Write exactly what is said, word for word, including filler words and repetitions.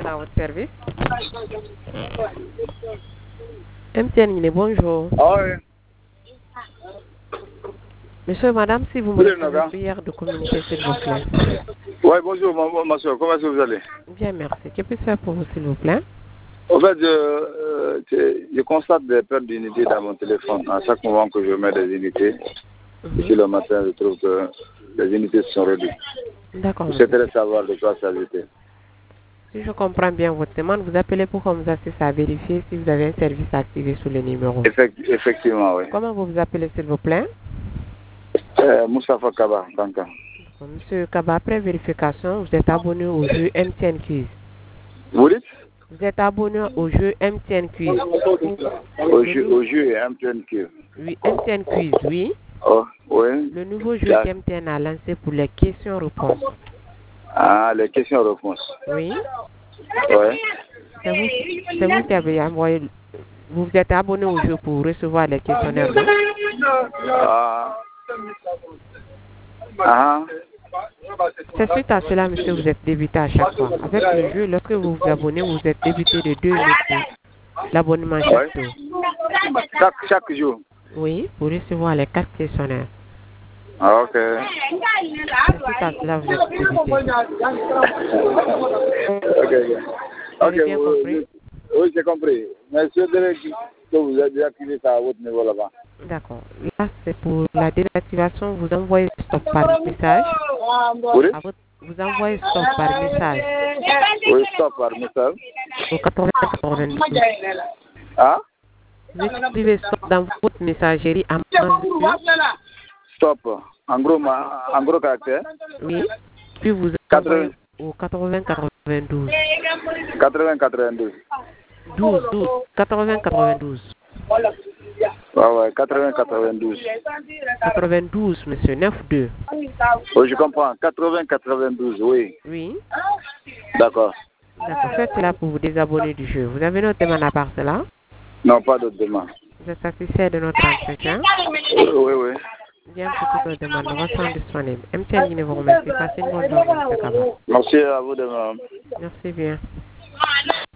à votre service. M T N Guinée, bonjour. Ah oui. Monsieur, madame, si vous me faites prière de communiquer, s'il vous plaît. Oui, bonjour, ma, ma soeur. Comment est-ce que vous allez? Bien, merci. Que puis-je faire pour vous, s'il vous plaît? En fait, je, euh, je, je constate des pertes d'unités dans mon téléphone. À chaque moment que je mets des unités, mm-hmm. ici le matin, je trouve que les unités sont réduites. D'accord. Je souhaiterais savoir de quoi s'agit-il. Si je comprends bien votre demande, vous appelez pour qu'on vous assiste à vérifier si vous avez un service activé sous le numéro. Effect, effectivement, oui. Comment vous vous appelez, s'il vous plaît? euh, Moustapha Kaba, Tanka. Monsieur Kaba, après vérification, vous êtes abonné au jeu M T N Quiz. Vous dites? Vous êtes abonné au jeu M T N Quiz. Au jeu, au jeu M T N Quiz. Oui, M T N Quiz, oui. Oh, oui. Le nouveau jeu que M T N a lancé pour les questions-réponses. Ah, les questions-réponses. Oui. Oui. C'est vous, c'est vous qui avez envoyé. Vous vous êtes abonné au jeu pour recevoir les questionnaires, non? Ah. Ah. C'est suite à cela, monsieur, vous êtes débité à chaque fois. Avec le jeu, lorsque vous vous abonnez, vous êtes débité de deux minutes l'abonnement chaque oui. jour. Chaque, chaque jour? Oui, pour recevoir les quatre questionnaires. Ah, ok. C'est suite à cela, vous êtes débité. Ok, ok. Vous avez bien oui, compris? Oui, j'ai compris. Mais je dirais que vous avez désactivé ça à votre niveau là-bas. D'accord. Là, c'est pour la désactivation. Vous envoyez stop par message. Oui? À votre, vous envoyez stop par message. Oui, stop par message. Au quatre-vingts quatre-vingt-douze. Ah? Vous écrivez stop dans votre messagerie à majuscule. Stop. En gros, ma, en gros caractère? Oui. Puis vous envoyez au quatre-vingts quatre-vingt-douze. quatre-vingts quatre-vingt-douze. douze, douze. quatre-vingts quatre-vingt-douze. Ah ouais, quatre-vingts quatre-vingt-douze. quatre-vingt-douze, monsieur, neuf deux. Oui, je comprends. quatre-vingts quatre-vingt-douze, oui. Oui. D'accord. D'accord. Faites cela pour vous désabonner du jeu. Vous avez notre demande à part cela? Non, pas d'autre demande. Vous êtes satisfait de notre entretien? Oui, oui, oui. Bien, pour toutes nos demandes, nous restons disponibles. M T N Guinée vous remercie. Passez une bonne journée, M. Kaba. Merci à vous de même. Merci bien.